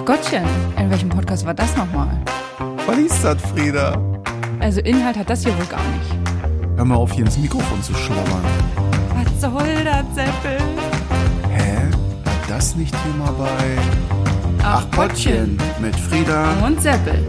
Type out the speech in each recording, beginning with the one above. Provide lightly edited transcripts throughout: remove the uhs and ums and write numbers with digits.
Gottchen, in welchem Podcast war das nochmal? Was ist das, Frieda? Also Inhalt hat das hier wohl gar nicht. Hör mal auf, hier ins Mikrofon zu schlabbern. Was soll das, Seppel? Hä? War das nicht Thema bei Ach Pottchen mit Frieda und Seppel.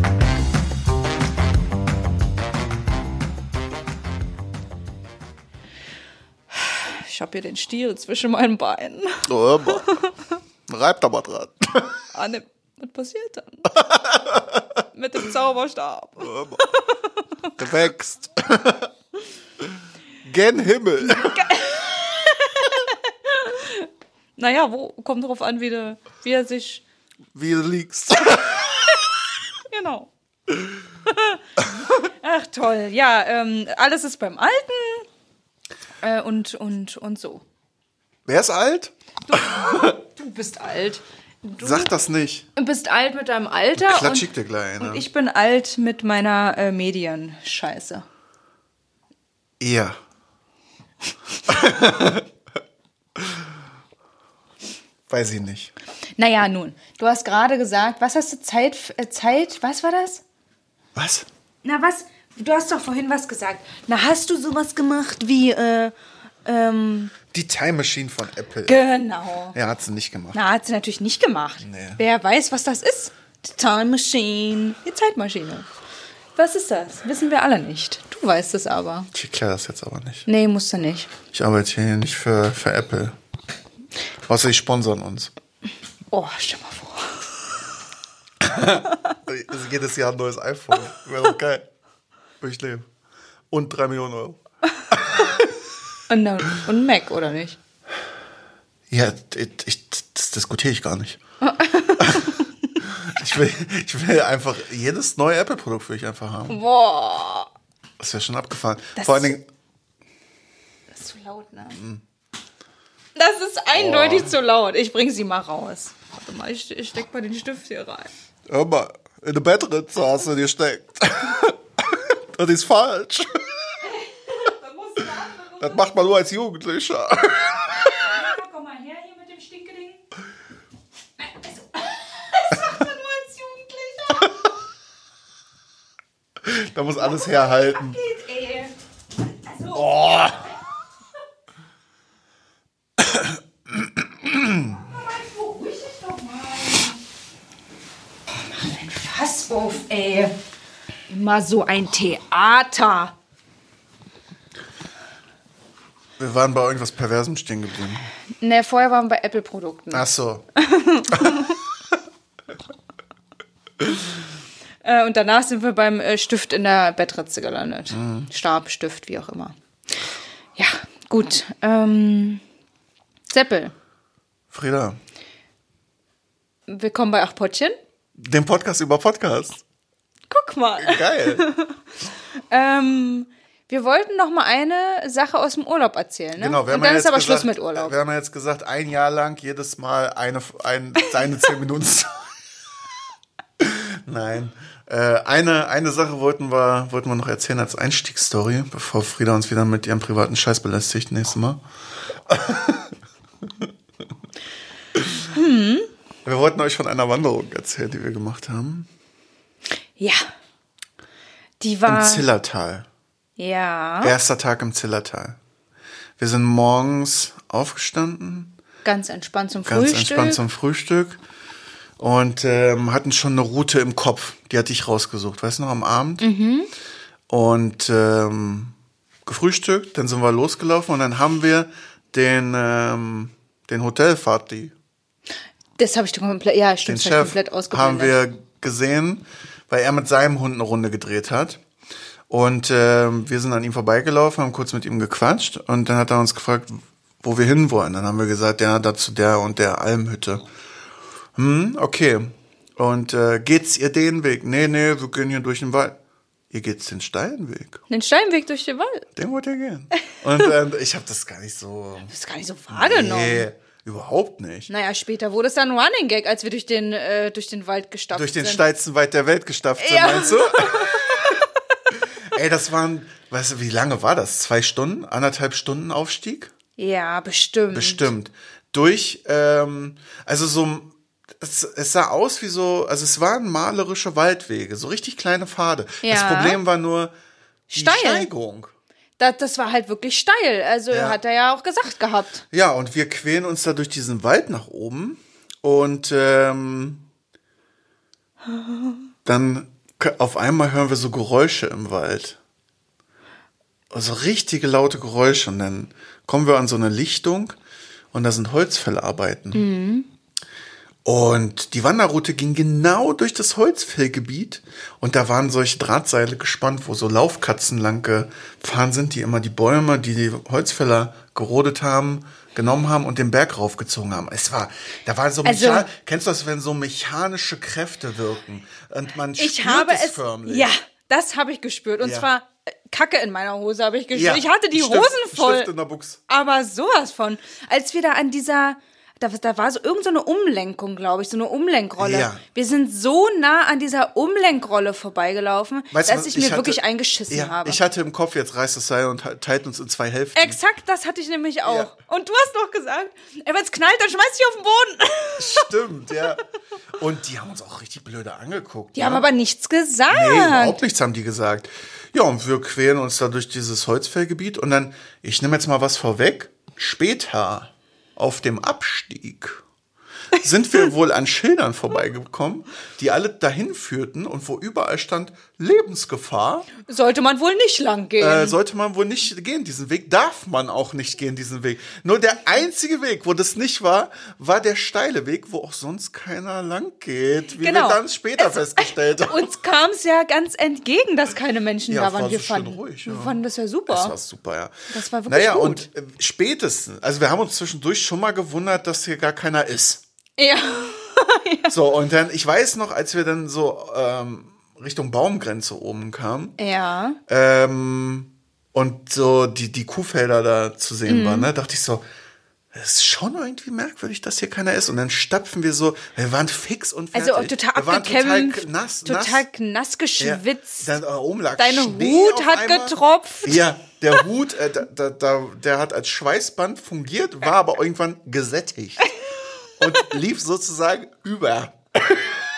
Ich hab hier den Stiel zwischen meinen Beinen. Oh, reibt aber dran. Ah, ne, was passiert dann? Mit dem Zauberstab. Der wächst. Gen Himmel. Naja, kommt drauf an, wie er sich... Wie du liegst. Genau. Ach toll. Ja, alles ist beim Alten und so. Wer ist alt? Du bist alt. Sag das nicht. Du bist alt mit deinem Alter. Klatsch ich dir gleich, ne? Und ich bin alt mit meiner Medienscheiße. Ja. Weiß ich nicht. Naja, nun. Du hast gerade gesagt, was hast du Zeit, was war das? Was? Na, was? Du hast doch vorhin was gesagt. Na, hast du sowas gemacht wie, Die Time Machine von Apple. Genau. Ja, hat sie nicht gemacht. Na, hat sie natürlich nicht gemacht. Nee. Wer weiß, was das ist? Die Time Machine. Die Zeitmaschine. Was ist das? Wissen wir alle nicht. Du weißt es aber. Ich erkläre das jetzt aber nicht. Nee, musst du nicht. Ich arbeite hier nicht für Apple. Außer die sponsern uns. Oh, stell mal vor. Also jedes Jahr ein neues iPhone. Wäre doch geil. Würde ich leben. Und 3 Millionen Euro. Und Mac, oder nicht? Ja, das diskutiere ich gar nicht. Ich will einfach, jedes neue Apple-Produkt will ich einfach haben. Boah. Das wäre schon abgefahren. Das Vor allen Dingen... Das ist zu laut, ne? Das ist eindeutig zu laut. Ich bring sie mal raus. Warte mal, ich steck mal den Stift hier rein. Hör mal, in der Bettritze hast du dir steckt. Das ist falsch. Das macht man nur als Jugendlicher. Komm mal her hier mit dem Stinkeding. Also, das macht man nur als Jugendlicher. Da muss alles herhalten. Geht, ey. Also, Oh. beruhig dich doch mal. Mach ein Fass auf, ey. Immer so ein Theater. Wir waren bei irgendwas Perversem stehen geblieben. Ne, vorher waren wir bei Apple-Produkten. Ach so. Und danach sind wir beim Stift in der Bettritze gelandet. Stab, Stift, wie auch immer. Ja, gut. Seppel, Frieda, willkommen bei Ach Pottchen. den Podcast über Podcast. Guck mal. Geil. Wir wollten noch mal eine Sache aus dem Urlaub erzählen, ne? Genau, und dann ist aber Schluss mit Urlaub. Wir haben ja jetzt gesagt, ein Jahr lang jedes Mal seine 10 Minuten. Nein. Eine Sache wollten wir noch erzählen als Einstiegsstory, bevor Frieda uns wieder mit ihrem privaten Scheiß belästigt nächstes Mal. Wir wollten euch von einer Wanderung erzählen, die wir gemacht haben. Ja. Die war... Im Zillertal. Ja. Erster Tag im Zillertal. Wir sind morgens aufgestanden. Ganz entspannt zum Frühstück. Und hatten schon eine Route im Kopf. Die hatte ich rausgesucht. Weißt du noch, am Abend? Mhm. Und gefrühstückt. Dann sind wir losgelaufen. Und dann haben wir den Hotelfahrt, Das habe ich komplett, ja, stimmt, den Chef komplett ausgeblendet. haben wir gesehen, weil er mit seinem Hund eine Runde gedreht hat. Und wir sind an ihm vorbeigelaufen, haben kurz mit ihm gequatscht. Und dann hat er uns gefragt, wo wir hinwollen. Dann haben wir gesagt, ja, da zu der und der Almhütte. Okay. Und geht's ihr den Weg? Nee, wir gehen hier durch den Wald. Ihr geht's den steilen Weg? Den Steinweg durch den Wald. Den wollt ihr gehen. Und ich habe das gar nicht so... Das ist gar nicht so wahrgenommen. Nee, überhaupt nicht. Naja, später wurde es dann ein Running Gag, als wir durch den Wald gestapft sind. Durch den steilsten Wald der Welt gestapft sind, Ja. meinst du? Ey, das waren, weißt du, wie lange war das? 2 Stunden? 1,5 Stunden Aufstieg? Ja, bestimmt. Bestimmt. Durch, also so es sah aus wie so, also es waren malerische Waldwege, so richtig kleine Pfade. Ja. Das Problem war nur die Steil. Steigung. Das war halt wirklich steil. Also hat er ja auch gesagt gehabt. Ja, und wir quälen uns da durch diesen Wald nach oben und dann auf einmal hören wir so Geräusche im Wald. Also richtige laute Geräusche. Und dann kommen wir an so eine Lichtung und da sind Holzfällarbeiten. Und die Wanderroute ging genau durch das Holzfällgebiet und da waren solche Drahtseile gespannt, wo so Laufkatzen lang gefahren sind, die immer die Bäume, die die Holzfäller gerodet haben, genommen haben und den Berg raufgezogen haben. Da war so kennst du das, wenn so mechanische Kräfte wirken und man spürt es förmlich. Ja, das habe ich gespürt und zwar Kacke in meiner Hose habe ich gespürt. Ja, ich hatte die Hosen voll. Stift in der Buchs. Aber sowas von. Als wir da an dieser, da war so irgend so eine Umlenkung, glaube ich, so eine Umlenkrolle. Ja. Wir sind so nah an dieser Umlenkrolle vorbeigelaufen, dass ich mir wirklich eingeschissen habe. Ich hatte im Kopf, jetzt reißt das Seil und teilt uns in 2 Hälften. Exakt, das hatte ich nämlich auch. Ja. Und du hast doch gesagt, wenn es knallt, dann schmeiß dich auf den Boden. Stimmt, ja. Und die haben uns auch richtig blöde angeguckt. Die haben aber nichts gesagt. Nee, überhaupt nichts haben die gesagt. Ja, und wir quälen uns da durch dieses Holzfällgebiet und dann, ich nehme jetzt mal was vorweg, später auf dem Abstieg sind wir wohl an Schildern vorbeigekommen, die alle dahin führten und wo überall stand Lebensgefahr. Sollte man wohl nicht lang gehen. Sollte man wohl nicht gehen, diesen Weg. Darf man auch nicht gehen, diesen Weg. Nur der einzige Weg, wo das nicht war, war der steile Weg, wo auch sonst keiner lang geht. Wie wir dann später festgestellt haben. Uns kam es ja ganz entgegen, dass keine Menschen da waren. War wir so fanden, schön ruhig, wir fanden das ja super. Das war super, ja. Das war wirklich gut. Und spätestens, also wir haben uns zwischendurch schon mal gewundert, dass hier gar keiner ist. Ja. So, und dann, ich weiß noch, als wir dann so Richtung Baumgrenze oben kamen. Ja. Und so die Kuhfelder da zu sehen waren, ne, dachte ich so, das ist schon irgendwie merkwürdig, dass hier keiner ist. Und dann stapfen wir so, wir waren fix und fertig. Also total abgekämpft, total nass geschwitzt. Ja, dann oben lag Dein Schnee Hut hat einmal getropft. Ja, der Hut, der hat als Schweißband fungiert, war aber irgendwann gesättigt. Und lief sozusagen über. Hast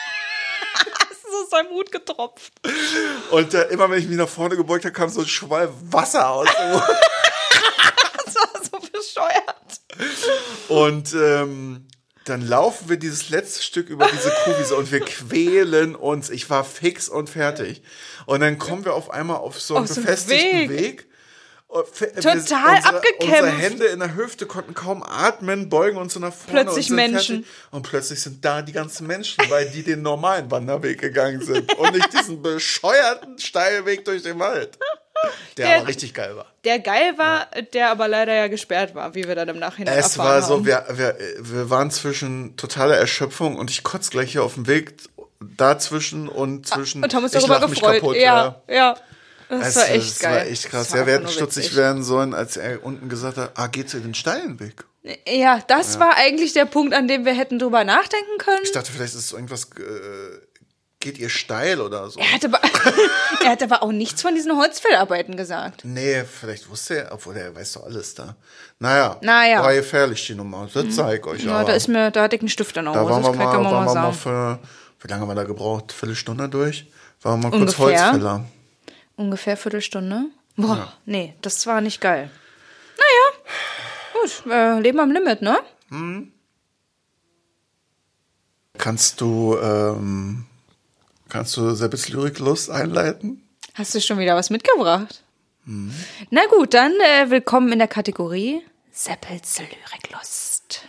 du aus seinem Hut getropft. Und immer wenn ich mich nach vorne gebeugt habe, kam so ein Schwall Wasser aus dem Hut. Das war so bescheuert. Und dann laufen wir dieses letzte Stück über diese Kuhwiese und wir quälen uns. Ich war fix und fertig. Und dann kommen wir auf einmal auf so einen befestigten Weg. Total abgekämpft. Unsere Hände in der Hüfte konnten kaum atmen, beugen uns so nach vorne. Plötzlich und sind Menschen. Fertig. Und plötzlich sind da die ganzen Menschen, weil die den normalen Wanderweg gegangen sind und nicht diesen bescheuerten Steilweg durch den Wald. Der aber richtig geil war. Der geil war, der aber leider ja gesperrt war, wie wir dann im Nachhinein erfahren haben. Es war so, wir waren zwischen totaler Erschöpfung und ich kotze gleich hier auf dem Weg dazwischen und zwischen. Und haben uns darüber gefreut. Kaputt, ja. Das war echt geil. Das war echt krass. Ja, wir hätten stutzig werden sollen, als er unten gesagt hat, geht zu den steilen Weg. Ja, das war eigentlich der Punkt, an dem wir hätten drüber nachdenken können. Ich dachte, vielleicht ist es irgendwas, geht ihr steil oder so. Er hat aber auch nichts von diesen Holzfällarbeiten gesagt. Nee, vielleicht wusste er, obwohl er weiß doch alles da. Naja. War gefährlich, die Nummer. Das zeig euch ja, aber. Da hatte ich einen Stift in der Hose. Da waren wir mal für, wie lange haben wir da gebraucht? Viertelstunde durch? Waren wir mal kurz Holzfäller. Ungefähr Viertelstunde. Boah, ja. Nee, das war nicht geil. Naja, gut, Leben am Limit, ne? Kannst du Seppels Lyriklust einleiten? Hast du schon wieder was mitgebracht? Na gut, dann willkommen in der Kategorie Seppels Lyriklust.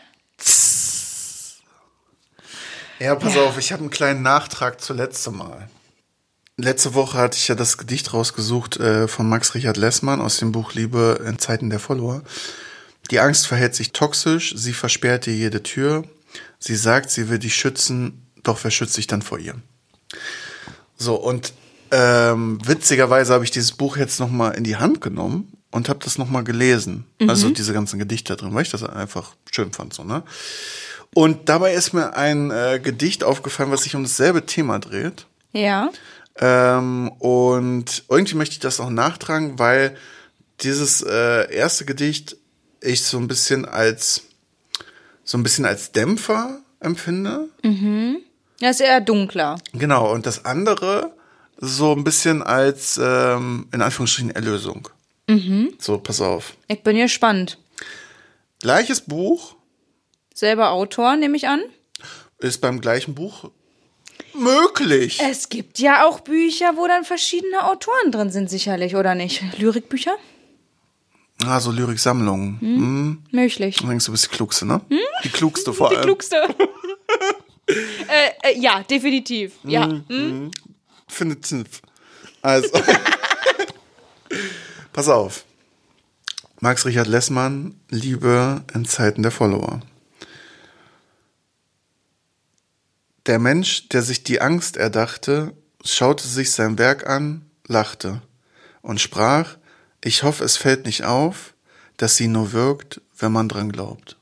Ja, pass auf, ich habe einen kleinen Nachtrag zu letztem Mal. Letzte Woche hatte ich ja das Gedicht rausgesucht von Max Richard Lessmann aus dem Buch Liebe in Zeiten der Follower. Die Angst verhält sich toxisch, sie versperrt dir jede Tür. Sie sagt, sie will dich schützen, doch wer schützt dich dann vor ihr? So, und witzigerweise habe ich dieses Buch jetzt nochmal in die Hand genommen und habe das nochmal gelesen. Also diese ganzen Gedichte da drin, weil ich das einfach schön fand. So, ne? Und dabei ist mir ein Gedicht aufgefallen, was sich um dasselbe Thema dreht. Ja. Und irgendwie möchte ich das auch nachtragen, weil dieses erste Gedicht ich so ein bisschen als Dämpfer empfinde. Ja, ist eher dunkler. Genau, und das andere so ein bisschen als, in Anführungsstrichen, Erlösung. So, pass auf. Ich bin gespannt. Gleiches Buch. Selber Autor, nehme ich an. Ist beim gleichen Buch möglich. Es gibt ja auch Bücher, wo dann verschiedene Autoren drin sind, sicherlich, oder nicht? Lyrikbücher? Ah, so Lyriksammlungen. Möglich. Du denkst, du bist die Klugste, ne? Die Klugste vor allem. Die Klugste. Ja, definitiv. Ja. Definitiv. Also. Pass auf. Max Richard Lessmann, Liebe in Zeiten der Follower. Der Mensch, der sich die Angst erdachte, schaute sich sein Werk an, lachte und sprach: Ich hoffe, es fällt nicht auf, dass sie nur wirkt, wenn man dran glaubt.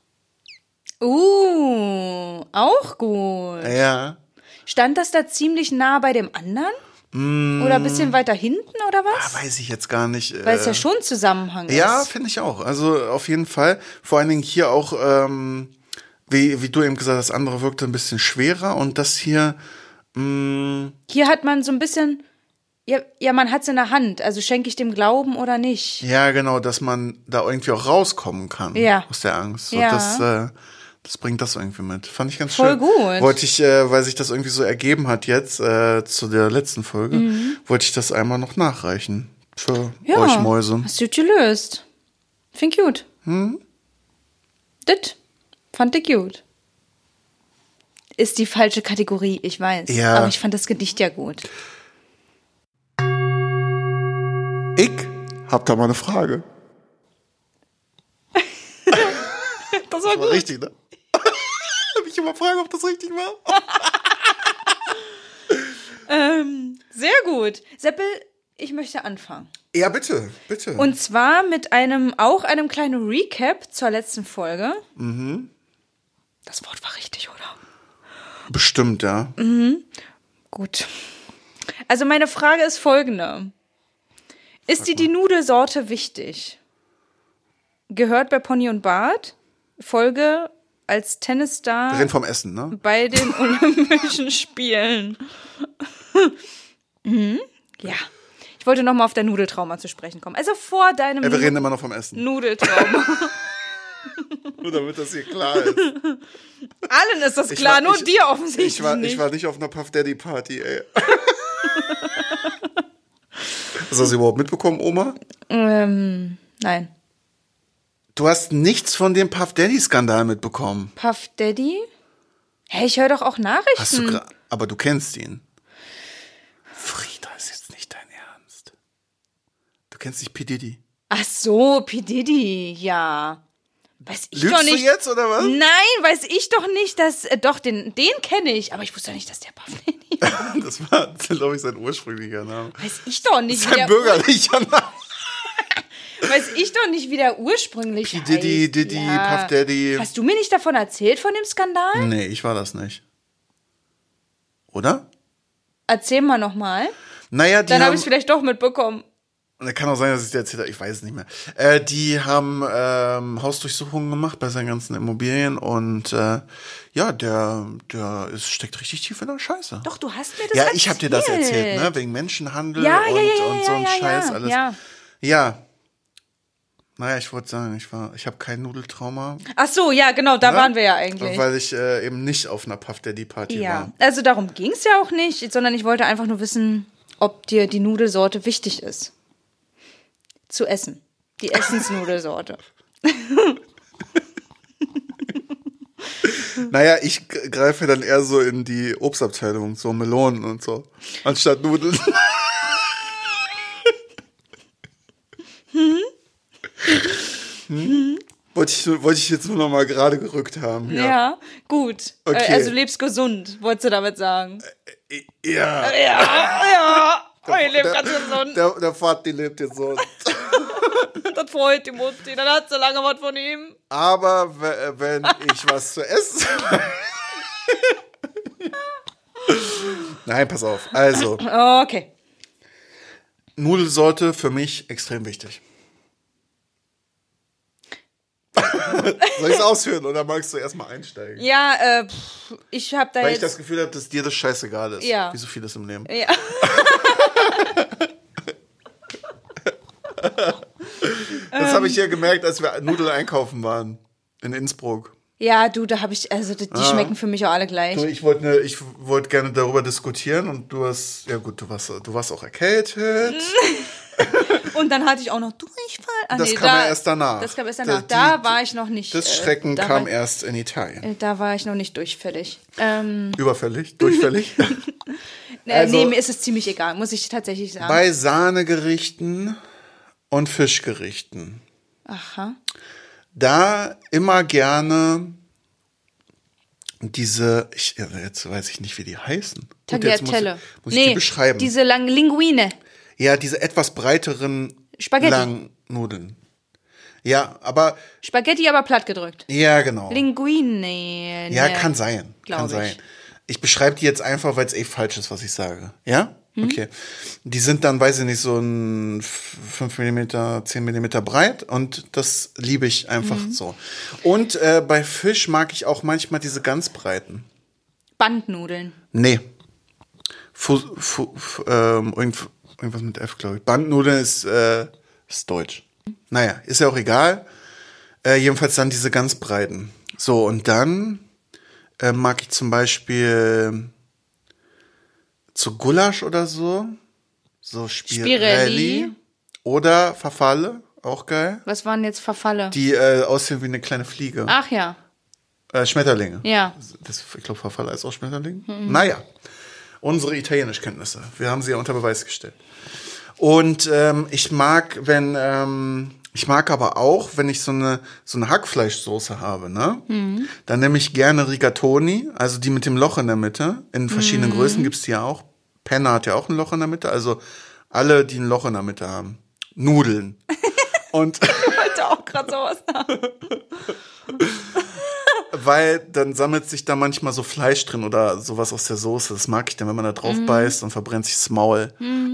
Auch gut. Ja. Stand das da ziemlich nah bei dem anderen? Oder ein bisschen weiter hinten, oder was? Weiß ich jetzt gar nicht. Weil es ja schon Zusammenhang ist. Ja, finde ich auch. Also auf jeden Fall. Vor allen Dingen hier auch, wie du eben gesagt hast, das andere wirkte ein bisschen schwerer. Und das hier... Hier hat man so ein bisschen... Ja, man hat es in der Hand. Also schenke ich dem Glauben oder nicht? Ja, genau, dass man da irgendwie auch rauskommen kann. Ja. Aus der Angst. So, Ja. das bringt das irgendwie mit. Fand ich ganz Voll schön. gut. Wollte ich, weil sich das irgendwie so ergeben hat jetzt zu der letzten Folge, wollte ich das einmal noch nachreichen. Für euch Mäuse. Hast du gelöst. Find ich gut. Das fand ich gut. Ist die falsche Kategorie, ich weiß. Ja. Aber ich fand das Gedicht ja gut. Ich hab da mal eine Frage. Das war gut. Richtig, ne? Ich immer fragen, ob das richtig war. Sehr gut. Seppel, ich möchte anfangen. Ja, bitte, bitte. Und zwar mit einem kleinen Recap zur letzten Folge. Das Wort war richtig, oder? Bestimmt, ja. Gut. Also meine Frage ist folgende. Ist dir die Nudelsorte wichtig? Gehört bei Pony und Bart. Folge als Tennisstar. Wir reden vom Essen, ne? Bei den Olympischen Spielen. Ja. Ich wollte nochmal auf dein Nudeltrauma zu sprechen kommen. Also vor deinem Wir reden immer noch vom Essen. Nudeltrauma. Nur damit das hier klar ist. Allen ist das klar, nur dir offensichtlich nicht. Ich war nicht auf einer Puff Daddy Party, ey. Hast du das überhaupt mitbekommen, Oma? Nein. Du hast nichts von dem Puff Daddy Skandal mitbekommen. Puff Daddy? Hey, ich höre doch auch Nachrichten. Aber du kennst ihn. Frieda, ist jetzt nicht dein Ernst. Du kennst nicht P. Diddy. Ach so, P. Diddy, ja. Weiß ich Lügst doch nicht. Du jetzt, oder was? Nein, weiß ich doch nicht, dass, doch, den kenne ich, aber ich wusste doch nicht, dass der Puff Daddy war. Das war, glaube ich, sein ursprünglicher Name. Weiß ich doch nicht. Sein bürgerlicher Name. Weiß ich doch nicht, wie der ursprünglich heißt. Diddy, ja. Puff Daddy. Hast du mir nicht davon erzählt, von dem Skandal? Nee, ich war das nicht. Oder? Erzähl mal nochmal. Naja, dann habe ich es vielleicht doch mitbekommen. Kann auch sein, dass ich dir erzählt habe, ich weiß es nicht mehr. Die haben Hausdurchsuchungen gemacht bei seinen ganzen Immobilien und ja, der steckt richtig tief in der Scheiße. Doch, du hast mir das erzählt. Ja, ich habe dir das erzählt, ne? Wegen Menschenhandel und so ein Scheiß alles. Ja. Naja, ich wollte sagen, ich habe kein Nudeltrauma. Ach so, ja, genau, da waren wir ja eigentlich. Weil ich eben nicht auf einer Puff Daddy Party war. Also darum ging es ja auch nicht, sondern ich wollte einfach nur wissen, ob dir die Nudelsorte wichtig ist. Zu essen. Die Essensnudelsorte. Naja, ich greife dann eher so in die Obstabteilung, so Melonen und so, anstatt Nudeln. Wollte ich jetzt nur noch mal gerade gerückt haben. Ja, gut. Okay. Also lebst gesund, wolltest du damit sagen? Ja. Ich lebe ganz gesund. Der Vati lebt gesund. Das freut die Mutti, dann hat sie lange was von ihm. Aber wenn ich was zu essen... Nein, pass auf. Also. Okay. Nudelsorte für mich extrem wichtig. Soll ich es ausführen oder magst du erstmal einsteigen? Ja, ich habe da Weil ich das Gefühl habe, dass dir das scheißegal ist. Ja. Wie so vieles im Leben. Ja. Das habe ich ja gemerkt, als wir Nudeln einkaufen waren. In Innsbruck. Ja, du, da habe ich, also die schmecken für mich auch alle gleich. Du, ich wollte gerne darüber diskutieren und du hast, ja gut, du warst auch erkältet. Und dann hatte ich auch noch Durchfall. Das kam ja erst danach. Das kam erst danach. Da war ich noch nicht. Das Schrecken kam erst in Italien. Da war ich noch nicht durchfällig. Überfällig? Durchfällig? Nee, mir ist es ziemlich egal, muss ich tatsächlich sagen. Bei Sahnegerichten und Fischgerichten. Aha. Da immer gerne diese, jetzt weiß ich nicht, wie die heißen. Tagliatelle. Muss ich die beschreiben? Diese langen Linguine. Ja, diese etwas breiteren Spaghetti. langen Nudeln. Ja, aber... Spaghetti, aber platt gedrückt. Ja, genau. Linguine. Ja, kann sein. Kann sein. Ich beschreibe die jetzt einfach, weil es falsch ist, was ich sage. Ja? Okay. Die sind dann, weiß ich nicht, so ein 5 mm, 10 mm breit und das liebe ich einfach so. Und bei Fisch mag ich auch manchmal diese ganz breiten. Bandnudeln. Nee. Irgendwas mit F, glaube ich. Bandnudeln ist deutsch. Naja, ist ja auch egal. Jedenfalls dann diese ganz breiten. So, und dann mag ich zum Beispiel zu Gulasch oder so Spirelli. Oder Farfalle, auch geil. Was waren jetzt Farfalle? Die aussehen wie eine kleine Fliege. Ach ja. Schmetterlinge. Ja. Ich glaube, Farfalle ist auch Schmetterling. Naja, unsere Italienischkenntnisse. Wir haben sie ja unter Beweis gestellt. Und ich mag aber auch, wenn ich so eine Hackfleischsoße habe, ne? Dann nehme ich gerne Rigatoni, also die mit dem Loch in der Mitte. In verschiedenen Größen gibt's die ja auch. Penner hat ja auch ein Loch in der Mitte, also alle, die ein Loch in der Mitte haben. Nudeln. Und ich wollte auch gerade sowas haben. Weil dann sammelt sich da manchmal so Fleisch drin oder sowas aus der Soße. Das mag ich dann, wenn man da drauf beißt und verbrennt sich das Maul.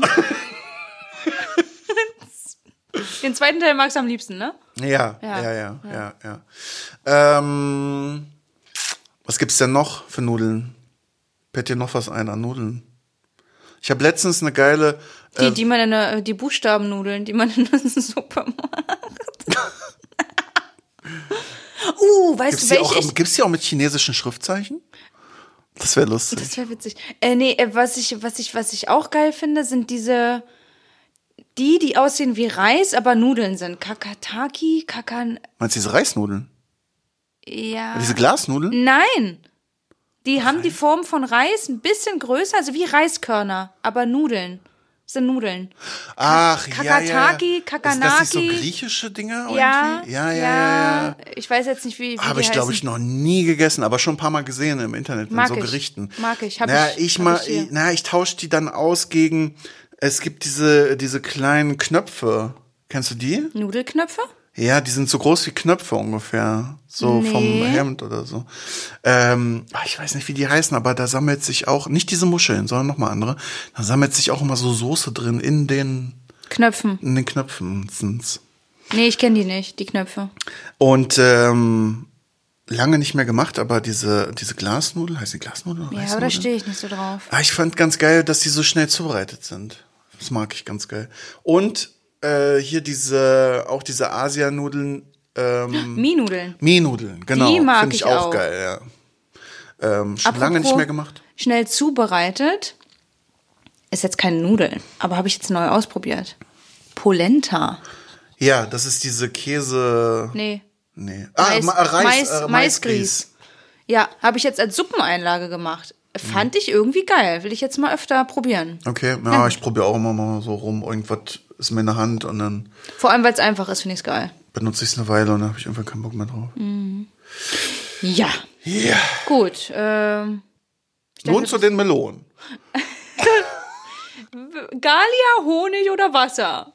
Den zweiten Teil magst du am liebsten, ne? Ja. Was gibt's denn noch für Nudeln? Fällt dir noch was ein an Nudeln? Ich habe letztens eine geile... die Buchstabennudeln, die man in der Suppe macht. Weißt du, welche? Gibt's die auch mit chinesischen Schriftzeichen? Das wäre lustig. Das wäre witzig. Was ich auch geil finde, sind diese... Die aussehen wie Reis, aber Nudeln sind. Kakataki, Meinst du diese Reisnudeln? Ja. Diese Glasnudeln? Nein. Die haben die Form von Reis, ein bisschen größer, also wie Reiskörner, aber Nudeln. Das sind Nudeln. Ach, Kakataki, Kakanaki. Ist das nicht so griechische Dinger irgendwie? Ja. Ich weiß jetzt nicht, wie Habe ich, glaube ich, noch nie gegessen, aber schon ein paar Mal gesehen im Internet in Gerichten. Mag ich. Ich tausche die dann aus gegen... Es gibt diese kleinen Knöpfe. Kennst du die? Nudelknöpfe? Ja, die sind so groß wie Knöpfe ungefähr. So vom Hemd oder so. Ich weiß nicht, wie die heißen, aber da sammelt sich auch, nicht diese Muscheln, sondern nochmal andere. Da sammelt sich auch immer so Soße drin in den Knöpfen. In den Knöpfen sind's. Nee, ich kenne die nicht, die Knöpfe. Und lange nicht mehr gemacht, aber diese Glasnudeln, heißt die Glasnudeln? Ja, aber da stehe ich nicht so drauf. Ich fand ganz geil, dass die so schnell zubereitet sind. Das mag ich ganz geil. Und hier diese Asianudeln. Mie-Nudeln. Mie-Nudeln, genau. Die mag Finde ich auch geil, ja. Schon lange nicht mehr gemacht. Schnell zubereitet. Ist jetzt keine Nudeln, aber habe ich jetzt neu ausprobiert. Polenta. Ja, das ist diese Käse... Nee. Maisgrieß. Ja, habe ich jetzt als Suppeneinlage gemacht. Fand ich irgendwie geil. Will ich jetzt mal öfter probieren. Okay, ja. Ich probiere auch immer mal so rum. Irgendwas ist mir in der Hand und dann... Vor allem, weil es einfach ist, finde ich es geil. Benutze ich es eine Weile und dann habe ich irgendwann keinen Bock mehr drauf. Ja. Ja. Gut. Nun zu den Melonen. Galia, Honig oder Wasser?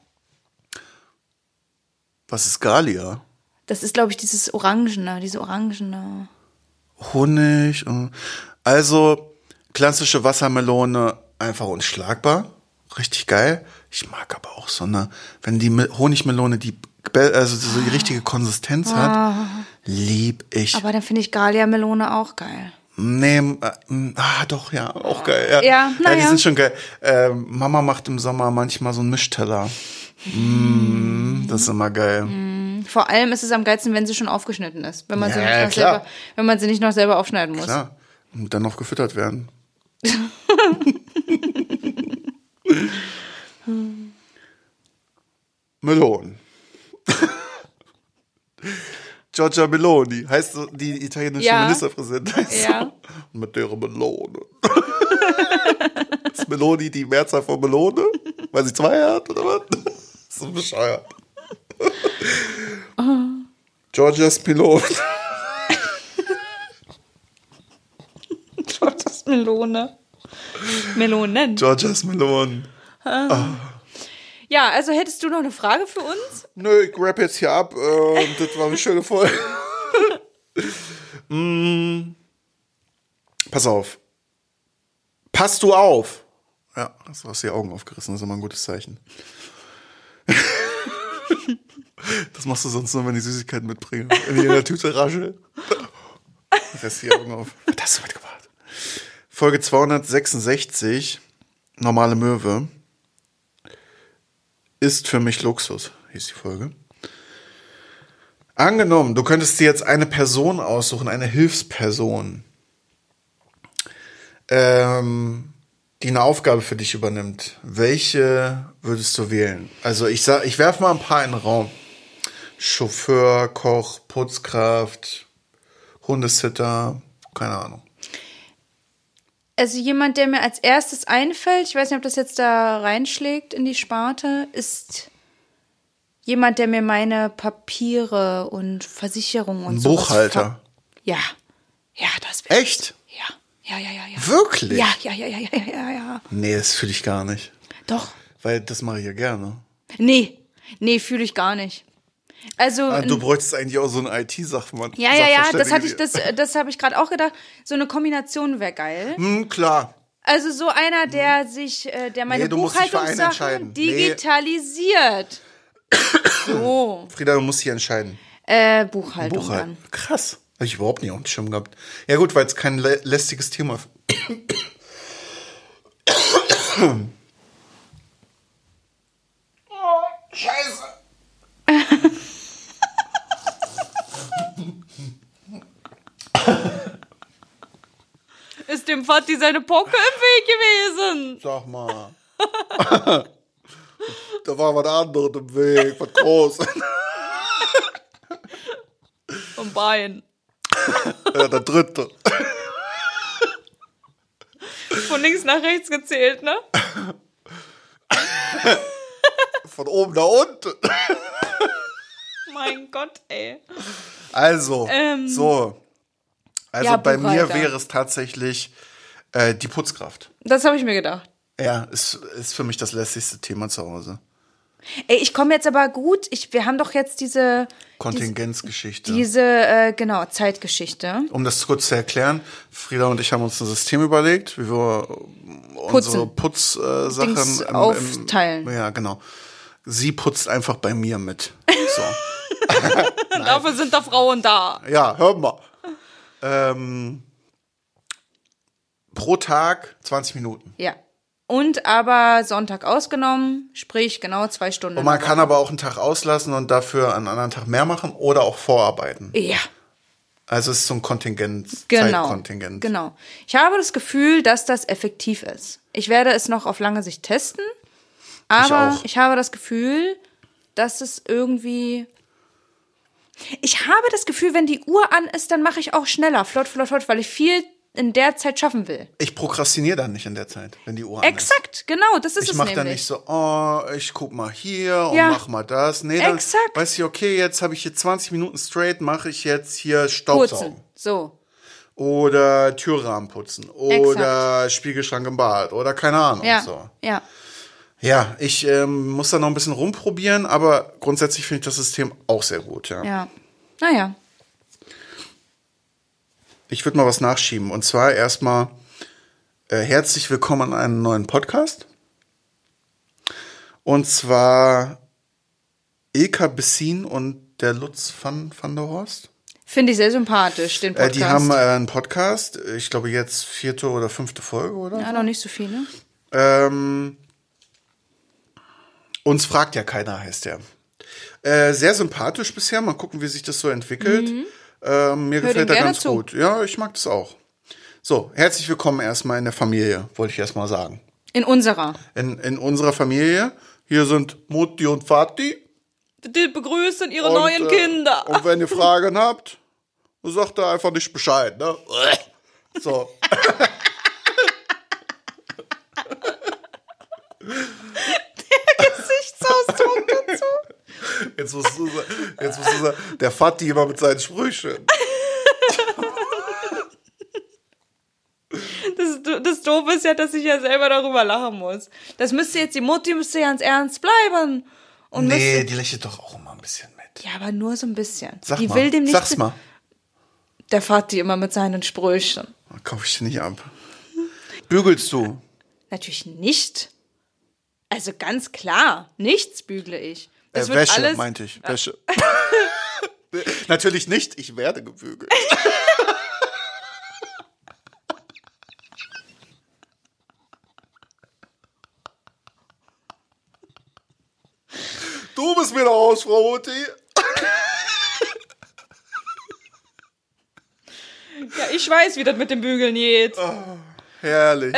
Was ist Galia? Das ist, glaube ich, diese orangene. Honig. Also, klassische Wassermelone, einfach unschlagbar. Richtig geil. Ich mag aber auch wenn die Honigmelone, die also so die richtige Konsistenz hat, lieb ich. Aber dann finde ich Gallia-Melone auch geil. Nee, doch, ja, auch geil. Ja, die sind schon geil. Mama macht im Sommer manchmal so einen Mischteller. Das ist immer geil. Vor allem ist es am geilsten, wenn sie schon aufgeschnitten ist. Wenn man sie nicht noch selber aufschneiden muss. Klar. Und dann noch gefüttert werden. Melone. Giorgia Meloni heißt so, die italienische Ministerpräsidentin. Heißt so. Mit der Melone. Ist Meloni die Mehrzahl von Melone? Weil sie 2 hat, oder was? So bescheuert. Giorgia's Melone. Giorgia's Melone. Melonen. Giorgia's Melone. Ja, also hättest du noch eine Frage für uns? Nö, ich rap jetzt hier ab. Das war eine schöne Folge. Pass auf. Passt du auf. Ja, hast du hast die Augen aufgerissen, das ist immer ein gutes Zeichen. Das machst du sonst nur, wenn ich Süßigkeiten mitbringe. Wenn ich in der Tüte rasche. Rest die Augen auf. Was hast du mitgebracht? Folge 266, Normale Möwe. Ist für mich Luxus, hieß die Folge. Angenommen, du könntest dir jetzt eine Person aussuchen, eine Hilfsperson, die eine Aufgabe für dich übernimmt. Welche würdest du wählen? Also ich werfe mal ein paar in den Raum. Chauffeur, Koch, Putzkraft, Hundesitter, keine Ahnung. Also jemand, der mir als erstes einfällt, ich weiß nicht, ob das jetzt da reinschlägt in die Sparte, ist jemand, der mir meine Papiere und Versicherungen und so. Buchhalter. Ja, das wäre. Echt? Ja. Wirklich? Ja. Nee, das fühle ich gar nicht. Doch. Weil das mache ich ja gerne. Nee, fühle ich gar nicht. Also du bräuchtest eigentlich auch so eine IT-Sachmann. Ja, das habe ich gerade auch gedacht. So eine Kombination wäre geil. Klar. Also so einer, der der meine Buchhaltungssachen digitalisiert. So. Frieda, du musst dich entscheiden. Buchhaltung dann. Krass. Habe ich überhaupt nicht auf dem Schirm gehabt. Ja gut, weil es kein lästiges Thema ist. Scheiße. Ist dem Vati seine Pocke im Weg gewesen? Sag mal. Da war was anderes im Weg, was groß. Vom Bein. Ja, der dritte. Von links nach rechts gezählt, ne? Von oben nach unten. Mein Gott, ey. Also, ja, bei mir wäre es tatsächlich die Putzkraft. Das habe ich mir gedacht. Ja, ist für mich das lässigste Thema zu Hause. Ey, ich komme jetzt aber gut. Wir haben doch jetzt diese Kontingenzgeschichte. Genau, Zeitgeschichte. Um das kurz zu erklären, Frieda und ich haben uns ein System überlegt, wie wir unsere Putzsachen aufteilen. Ja, genau. Sie putzt einfach bei mir mit. So. Dafür sind da Frauen da. Ja, hör mal. Pro Tag 20 Minuten. Ja. Und aber Sonntag ausgenommen, sprich genau 2 Stunden. Und man kann aber auch einen Tag auslassen und dafür einen anderen Tag mehr machen oder auch vorarbeiten. Ja. Also es ist so ein Kontingent, genau, Zeitkontingent. Genau. Ich habe das Gefühl, dass das effektiv ist. Ich werde es noch auf lange Sicht testen, aber ich habe das Gefühl, dass es irgendwie... Ich habe das Gefühl, wenn die Uhr an ist, dann mache ich auch schneller, flott, weil ich viel in der Zeit schaffen will. Ich prokrastiniere dann nicht in der Zeit, wenn die Uhr an ist. Exakt, genau, das ist es nämlich. Ich mache dann nicht so, ich guck mal hier und mach mal das. Nee, dann weiß ich, okay, jetzt habe ich hier 20 Minuten straight, mache ich jetzt hier Staubsaugen. Putzen, so. Oder Türrahmen putzen. Oder Spiegelschrank im Bad. Oder keine Ahnung. Ja, so. ja. Ja, ich muss da noch ein bisschen rumprobieren, aber grundsätzlich finde ich das System auch sehr gut, ja. Ja, naja. Ich würde mal was nachschieben. Und zwar erstmal herzlich willkommen an einem neuen Podcast. Und zwar Ilka Bessin und der Lutz van der Horst. Finde ich sehr sympathisch, den Podcast. Die haben einen Podcast, ich glaube jetzt 4. oder 5. Folge, oder? Ja, noch nicht so viele. Uns fragt ja keiner, heißt der. Sehr sympathisch bisher, mal gucken, wie sich das so entwickelt. Mir gefällt er ganz gut. Ja, ich mag das auch. So, herzlich willkommen erstmal in der Familie, wollte ich erstmal sagen. In unserer. In unserer Familie. Hier sind Mutti und Vati. Die begrüßen ihre neuen Kinder. Und wenn ihr Fragen habt, sagt ihr einfach nicht Bescheid, ne? So. Der Gesichtsausdruck dazu. Jetzt musst du sagen, der Vati immer mit seinen Sprüchen. Das Doofe ist ja, dass ich ja selber darüber lachen muss. Die Mutti müsste ganz ernst bleiben. Und nee, die lächelt doch auch immer ein bisschen mit. Ja, aber nur so ein bisschen. Sag's mal. Der Vati immer mit seinen Sprüchen. Kauf ich dir nicht ab. Bügelst du? Natürlich nicht. Also ganz klar, nichts bügle ich. Das wird Wäsche, alles meinte ich. Wäsche. Natürlich nicht, ich werde gebügelt. Du bist mir doch aus, Frau Mutti. Ja, ich weiß, wie das mit dem Bügeln geht. Oh, herrlich.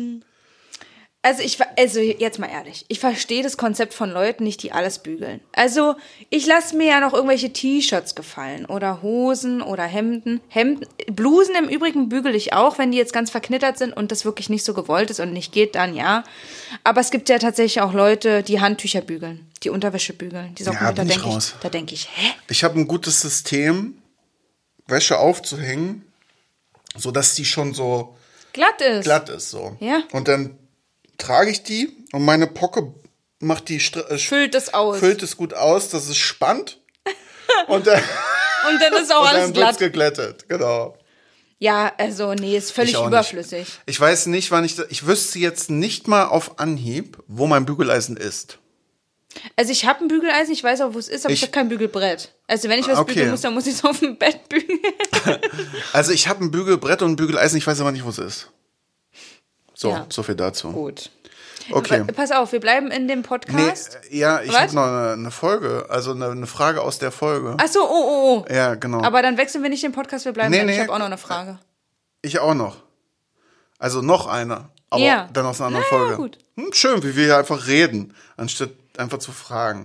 Also jetzt mal ehrlich, ich verstehe das Konzept von Leuten nicht, die alles bügeln. Also ich lasse mir ja noch irgendwelche T-Shirts gefallen oder Hosen oder Hemden. Blusen im Übrigen bügel ich auch, wenn die jetzt ganz verknittert sind und das wirklich nicht so gewollt ist und nicht geht, dann ja. Aber es gibt ja tatsächlich auch Leute, die Handtücher bügeln, die Unterwäsche bügeln. Die Socken, da denke ich, hä? Ich habe ein gutes System, Wäsche aufzuhängen, sodass die schon so glatt ist so. Ja. Und dann trage ich die und meine Pocke macht die füllt es gut aus, dass es spannt und dann ist auch alles glatt. Dann wird's geglättet, genau. Ja, also nee, ist völlig überflüssig. Nicht. Ich weiß nicht, ich wüsste jetzt nicht mal auf Anhieb, wo mein Bügeleisen ist. Also ich habe ein Bügeleisen, ich weiß auch, wo es ist, aber ich habe kein Bügelbrett. Also wenn ich was bügeln muss, dann muss ich es auf dem Bett bügeln. Also ich habe ein Bügelbrett und ein Bügeleisen, ich weiß aber nicht, wo es ist. So, ja. So viel dazu. Gut. Okay. Pass auf, wir bleiben in dem Podcast. Nee, ja, ich habe noch eine Folge, also eine Frage aus der Folge. Ach so, oh. Ja, genau. Aber dann wechseln wir nicht den Podcast, wir bleiben ich habe auch noch eine Frage. Ich auch noch. Also noch eine, aber dann aus einer anderen Folge. Gut. Schön, wie wir hier einfach reden, anstatt einfach zu fragen.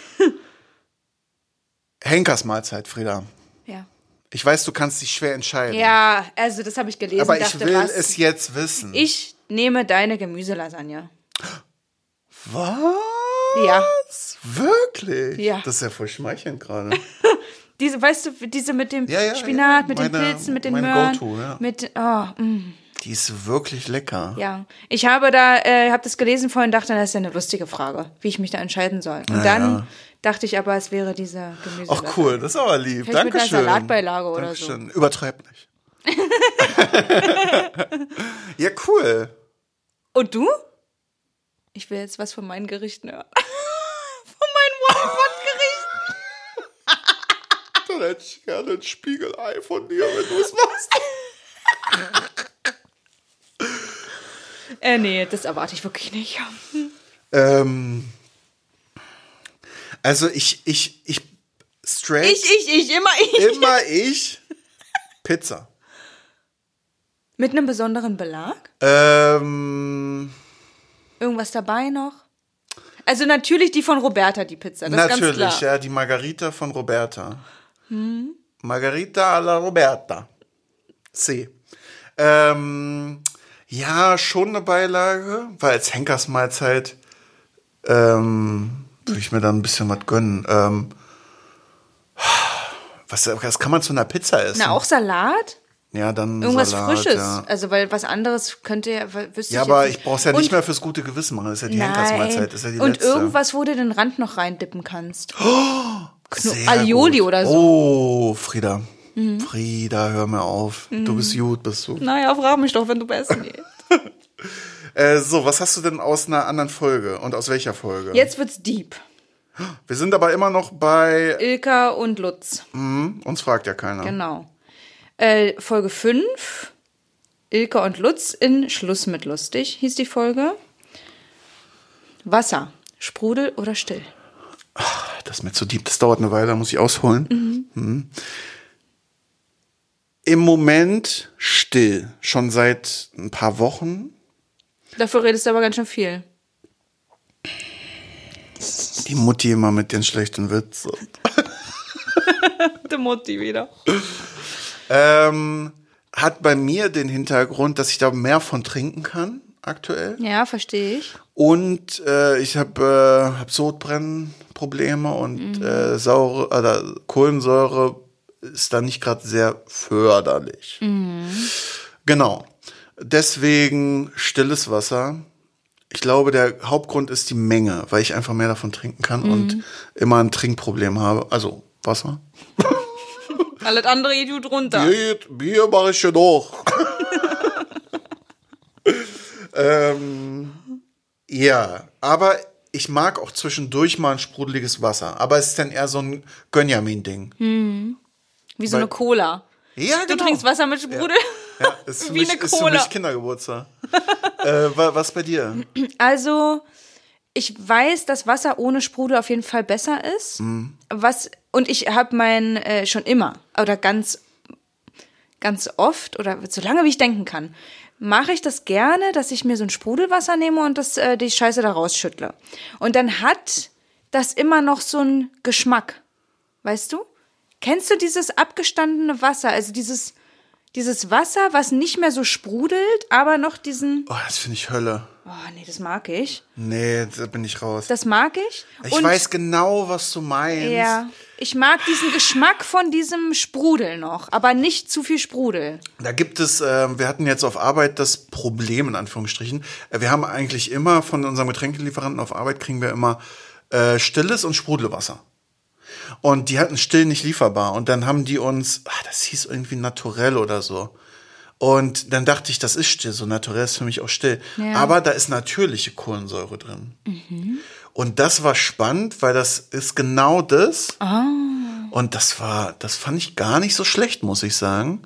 Henkers Mahlzeit, Frieda. Ja. Ich weiß, du kannst dich schwer entscheiden. Ja, also das habe ich gelesen. Aber ich will es jetzt wissen. Ich nehme deine Gemüselasagne. Was? Ja. Wirklich? Ja. Das ist ja voll schmeichelnd gerade. Diese mit dem Spinat, mit den Pilzen, mit den Möhren. Go-To, ja. Die ist wirklich lecker. Ja. Ich habe das gelesen vorhin, dachte, das ist ja eine lustige Frage, wie ich mich da entscheiden soll. Und dann dachte ich aber, es wäre diese Gemüselasagne. Ach cool, das ist aber lieb. Vielleicht Dankeschön. mit einer Salatbeilage oder Dankeschön. So. Übertreib nicht. Ja, cool. Und du? Ich will jetzt was von meinen Gerichten hören. Von meinen One-Pot-Gerichten. Dann hätte ich gerne ein Spiegelei von dir, wenn du es machst. Nee, das erwarte ich wirklich nicht. Also ich straight. Immer ich. Immer ich. Pizza. Mit einem besonderen Belag? Irgendwas dabei noch? Also natürlich die von Roberta, die Pizza, das ist ganz klar. Natürlich, ja, die Margarita von Roberta. Margarita alla Roberta. C. Ja, schon eine Beilage, weil als Henkersmahlzeit würde ich mir dann ein bisschen was gönnen. Was kann man zu einer Pizza essen? Na, auch Salat? Ja, dann irgendwas Salat, Frisches. Ja. Also, weil was anderes könnte ja, wüsste ja, ich aber jetzt ich brauch's ja nicht mehr fürs gute Gewissen machen. Das ist ja die Henkersmahlzeit, das ist ja die letzte. Und irgendwas, wo du den Rand noch reindippen kannst. Sehr Alioli gut. oder so. Oh, Frieda. Frieda, hör mir auf. Du bist gut, bist du. Naja, frag mich doch, wenn du essen gehst. So, was hast du denn aus einer anderen Folge? Und aus welcher Folge? Jetzt wird's deep. Wir sind aber immer noch bei Ilka und Lutz. Uns fragt ja keiner. Genau. Folge 5. Ilka und Lutz in Schluss mit lustig hieß die Folge. Wasser. Sprudel oder still? Das ist mir zu deep. Das dauert eine Weile, da muss ich ausholen. Mhm. Im Moment still. Schon seit ein paar Wochen. Dafür redest du aber ganz schön viel. Die Mutti immer mit den schlechten Witzen. Die Mutti wieder. Hat bei mir den Hintergrund, dass ich da mehr von trinken kann, aktuell. Ja, verstehe ich. Und ich hab Sodbrennprobleme und Kohlensäure ist da nicht gerade sehr förderlich. Genau. Deswegen stilles Wasser. Ich glaube, der Hauptgrund ist die Menge, weil ich einfach mehr davon trinken kann und immer ein Trinkproblem habe. Also Wasser. Alles andere Idiot runter. Bier mache ich ja noch. Ja, aber ich mag auch zwischendurch mal ein sprudeliges Wasser. Aber es ist dann eher so ein Gönjamin-Ding. Wie so eine Cola. Ja, genau. Du trinkst Wasser mit Sprudel? Ja, ist für Wie mich, eine ist für Cola. mich Kindergeburtstag. Was bei dir? Also, ich weiß, dass Wasser ohne Sprudel auf jeden Fall besser ist. Und ich habe schon immer, oder ganz oft, oder so lange wie ich denken kann, mache ich das gerne, dass ich mir so ein Sprudelwasser nehme und die Scheiße da rausschüttle. Und dann hat das immer noch so einen Geschmack. Weißt du? Kennst du dieses abgestandene Wasser? Also dieses Wasser, was nicht mehr so sprudelt, aber noch diesen... Oh, das finde ich Hölle. Oh, nee, das mag ich. Nee, da bin ich raus. Das mag ich. Ich weiß genau, was du meinst. Ja, ich mag diesen Geschmack von diesem Sprudel noch, aber nicht zu viel Sprudel. Da gibt es, wir hatten jetzt auf Arbeit das Problem, in Anführungsstrichen. Wir haben eigentlich immer von unserem Getränkelieferanten auf Arbeit kriegen wir immer stilles und Sprudelwasser. Und die hatten still nicht lieferbar. Und dann haben die uns, das hieß irgendwie naturell oder so. Und dann dachte ich, das ist still. So naturell ist für mich auch still. Ja. Aber da ist natürliche Kohlensäure drin. Und das war spannend, weil das ist genau das. Und das fand ich gar nicht so schlecht, muss ich sagen.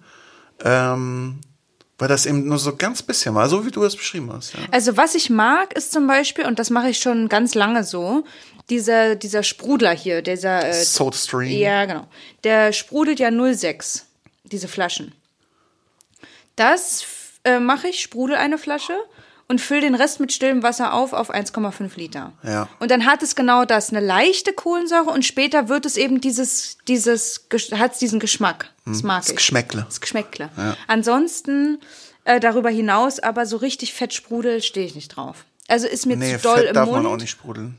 Weil das eben nur so ganz bisschen war, so wie du es beschrieben hast. Ja. Also was ich mag, ist zum Beispiel, und das mache ich schon ganz lange so, dieser Sprudler hier, dieser SodaStream. Ja, genau. Der sprudelt ja 0,6, diese Flaschen. Das mache ich, sprudel eine Flasche und fülle den Rest mit stillem Wasser auf 1,5 Liter. Ja. Und dann hat es genau das, eine leichte Kohlensäure und später wird es eben hat es diesen Geschmack. Das mag ich. Das Geschmäckle. Ja. Ansonsten darüber hinaus aber so richtig fett Sprudel stehe ich nicht drauf. Also ist mir zu doll Fett im darf Mund. Man auch nicht sprudeln.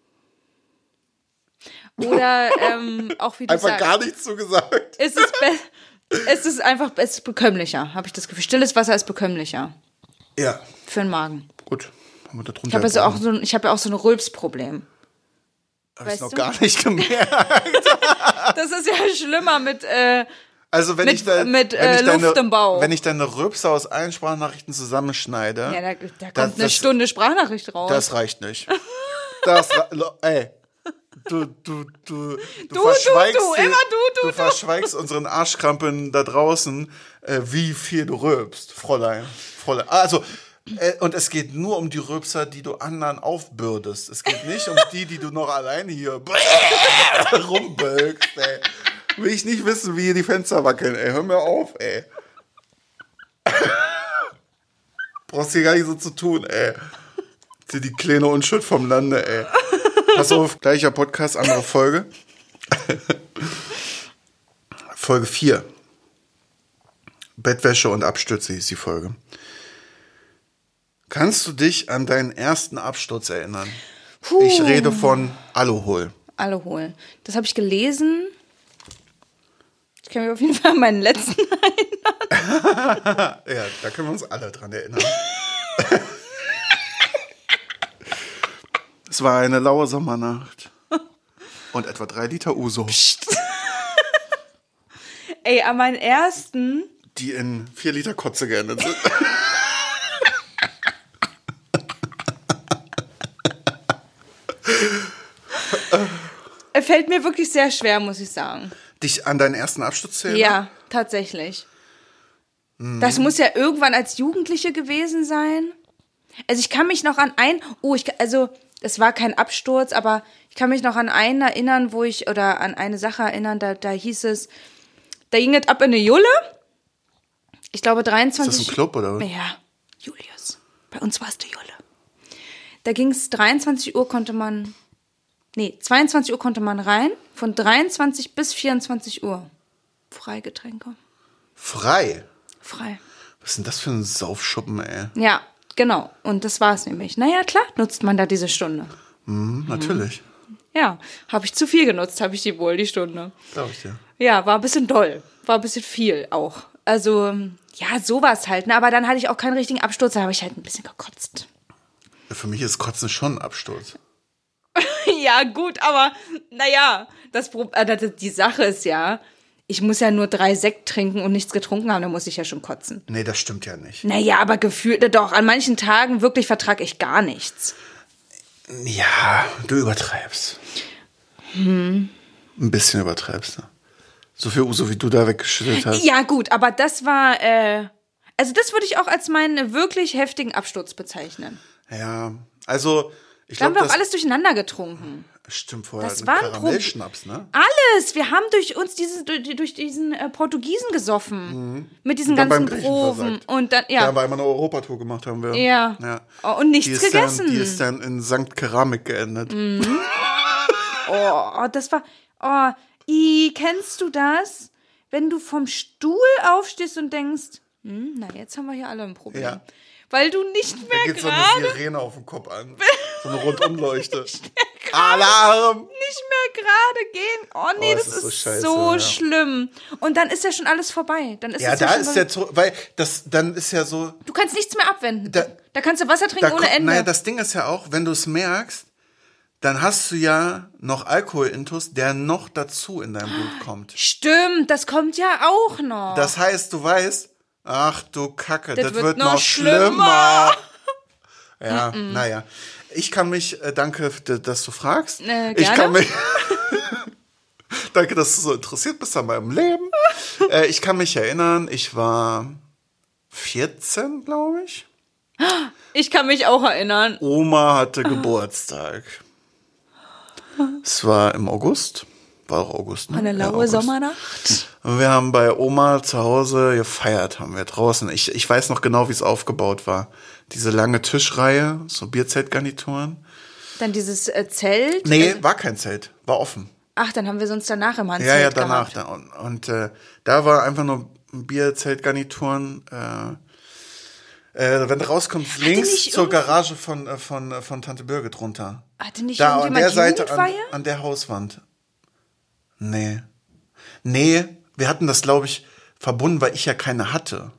Oder auch wie du einfach sagst. Gar nichts so gesagt. Es ist bekömmlicher, habe ich das Gefühl. Stilles Wasser ist bekömmlicher. Ja. Für den Magen. Gut. Haben wir da drunter ich habe ja auch so ein Rülpsproblem. Habe ich noch gar nicht gemerkt. Das ist ja schlimmer mit also wenn Luft im Bauch. Wenn ich deine Rülpse aus allen Sprachnachrichten zusammenschneide. Ja, da kommt eine Stunde Sprachnachricht raus. Das reicht nicht. Ey. Du verschweigst unseren Arschkrampen da draußen, wie viel du rülpst, Fräulein. Also, und es geht nur um die Rülpser, die du anderen aufbürdest. Es geht nicht um die du noch alleine hier rumbölkst, ey. Will ich nicht wissen, wie hier die Fenster wackeln, ey. Hör mir auf, ey. Brauchst hier gar nicht so zu tun, ey. Die kleine Unschuld vom Lande, ey. Pass auf, gleicher Podcast, andere Folge. Folge 4. Bettwäsche und Abstürze hieß die Folge. Kannst du dich an deinen ersten Absturz erinnern? Ich rede von Aluhol. Aluhol. Das habe ich gelesen. Ich kann mich auf jeden Fall an meinen letzten erinnern. Ja, da können wir uns alle dran erinnern. Es war eine laue Sommernacht. Und etwa 3 Liter Uso. Psst. Ey, an meinen ersten... Die in 4 Liter Kotze geendet sind. fällt mir wirklich sehr schwer, muss ich sagen. Dich an deinen ersten Absturz zu erinnern? Ja, tatsächlich. Das muss ja irgendwann als Jugendliche gewesen sein. Also ich kann mich noch an es war kein Absturz, aber ich kann mich noch an einen erinnern, an eine Sache erinnern, da hieß es, da ging es ab in eine Jolle. Ich glaube 23. Ist das ein Club oder was? Ja, Julius. Bei uns war es die Jolle. Da ging es 22 Uhr konnte man rein, von 23 bis 24 Uhr. Freigetränke. Frei? Frei. Was ist denn das für ein Saufschuppen, ey? Ja, genau. Und das war es nämlich. Naja, klar, nutzt man da diese Stunde. Natürlich. Ja, habe ich zu viel genutzt, habe ich die Stunde. Glaube ich dir. Ja, war ein bisschen doll. War ein bisschen viel auch. Also, ja, sowas halt. Ne? Aber dann hatte ich auch keinen richtigen Absturz, da habe ich halt ein bisschen gekotzt. Für mich ist Kotzen schon ein Absturz. Ja, gut, aber naja, die Sache ist ja, ich muss ja nur 3 Sekt trinken und nichts getrunken haben, dann muss ich ja schon kotzen. Nee, das stimmt ja nicht. Naja, aber gefühlt doch, an manchen Tagen wirklich vertrage ich gar nichts. Ja, du übertreibst. Ein bisschen übertreibst du. So viel Uso, wie du da weggeschüttet hast. Ja, gut, aber das war, also das würde ich auch als meinen wirklich heftigen Absturz bezeichnen. Ja, also ich Da haben glaube, wir auch alles durcheinander getrunken. Stimmt, vorher Das mit war ein Karamellschnaps, ne? Alles! Wir haben durch diesen Portugiesen gesoffen. Mit diesen dann ganzen beim Griechen Proben. versagt. Und dann, ja. Ja, weil wir eine Europatour gemacht haben. Wir. Ja. Oh, und nichts gegessen. Die ist dann in St. Keramik geendet. Oh, das war, kennst du das? Wenn du vom Stuhl aufstehst und denkst, na, jetzt haben wir hier alle ein Problem. Ja. Weil du nicht mehr da geht gerade... so eine Sirene auf den Kopf an. So eine Rundumleuchte. Alarm! Nicht mehr gerade gehen. Oh nee, das ist so scheiße, so schlimm. Und dann ist ja schon alles vorbei. Dann ist ja, es da ist ja so, weil dann ist ja so... Du kannst nichts mehr abwenden. Da kannst du Wasser trinken ohne Ende. Naja, das Ding ist ja auch, wenn du es merkst, dann hast du ja noch Alkoholintus, der noch dazu in dein Blut kommt. Stimmt, das kommt ja auch noch. Das heißt, du weißt, ach du Kacke, das wird noch schlimmer. Ja, naja. Ich kann mich, danke, dass du fragst. Gerne. Ich kann mich, danke, dass du so interessiert bist an meinem Leben. Ich kann mich erinnern, ich war 14, glaube ich. Ich kann mich auch erinnern. Oma hatte Geburtstag. Es war im August. War auch August, ne? Eine laue Sommernacht. Und wir haben bei Oma zu Hause gefeiert, haben wir draußen. Ich weiß noch genau, wie es aufgebaut war. Diese lange Tischreihe, so Bierzeltgarnituren. Dann dieses Zelt? Nee, war kein Zelt, war offen. Ach, dann haben wir sonst danach immer ein Zelt Zelt danach. gehabt. Und da war einfach nur Bierzeltgarnituren. Wenn du rauskommst, links zur Garage von Tante Birgit runter. Hatte nicht da an der Seite, Jugendfeier? an der Hauswand. Nee, wir hatten das, glaube ich, verbunden, weil ich ja keine hatte.